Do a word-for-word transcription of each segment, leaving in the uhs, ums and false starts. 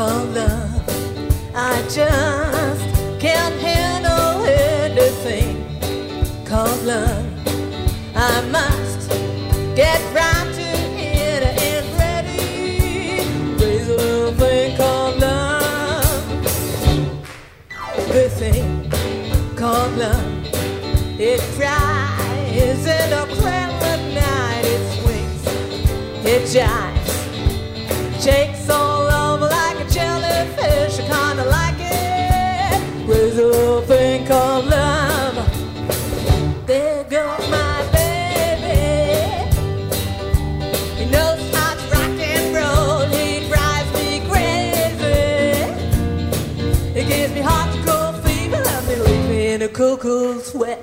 called love. I just can't handle anything called love. I must get round to it and ready. Raise a little thing called love. The thing called love. It cries in the crack of night. It swings, it jives, shakes all over like a jellyfish. I kinda like it. Raise a little thing called love. There goes my baby. He knows how to rock and roll. He drives me crazy. It gives me hot to cold fever. Let me leave me in a cool, cool sweat.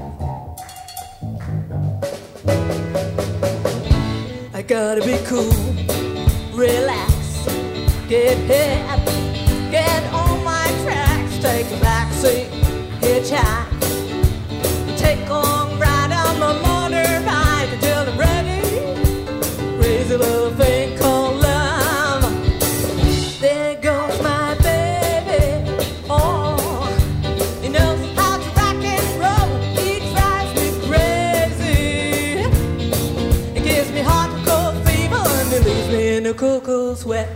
I gotta be cool, relax, get hip, get on my tracks, take a backseat, hitchhike, take a long ride on my motorbike until I'm ready. Raise a little thing called love. There goes my baby. Oh, he knows how to rock and roll. He drives me crazy. It gives me hot and cold fever and it leaves me in a cool, cool sweat.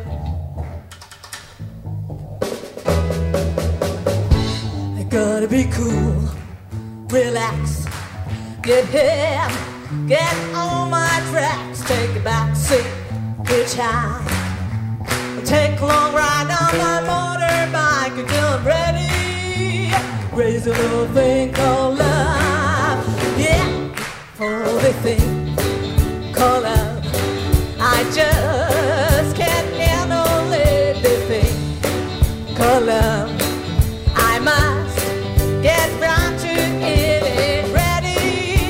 I gotta be cool, relax, get hip, get on my tracks, take a back seat, hitchhike, take a long ride on my motorbike until I'm ready. Raise a little thing called love. Yeah, for the thing called love. I just can't handle it. The thing called love. I must get round to it and ready.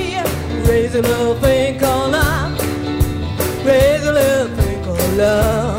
Raise a little thing called love. Raise a little thing called love.